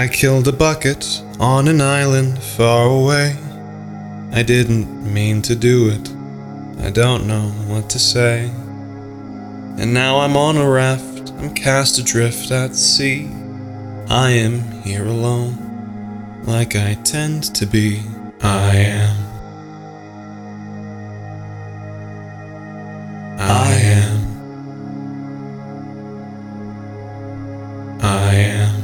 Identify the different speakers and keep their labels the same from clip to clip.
Speaker 1: I killed a bucket on an island far away. I didn't mean to do it. I don't know what to say. And now I'm on a raft, I'm cast adrift at sea. I am here alone, like I tend to be. I am. I am. I am.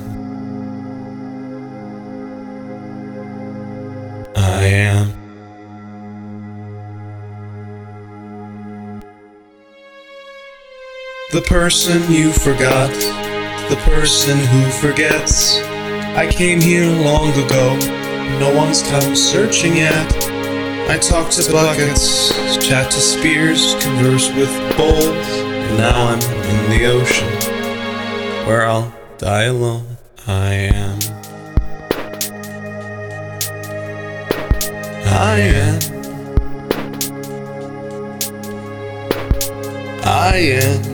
Speaker 1: I am. The person you forgot, the person who forgets. I came here long ago, no one's come searching yet. I talk to buckets, chat to spears, converse with bowls, and now I'm in the ocean, where I'll die alone. I am. I am. I am.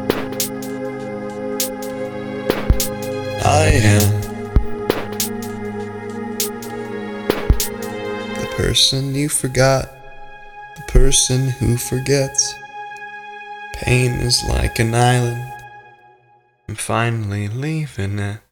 Speaker 1: I am. The person you forgot, the person who forgets. Pain is like an island, I'm finally leaving it.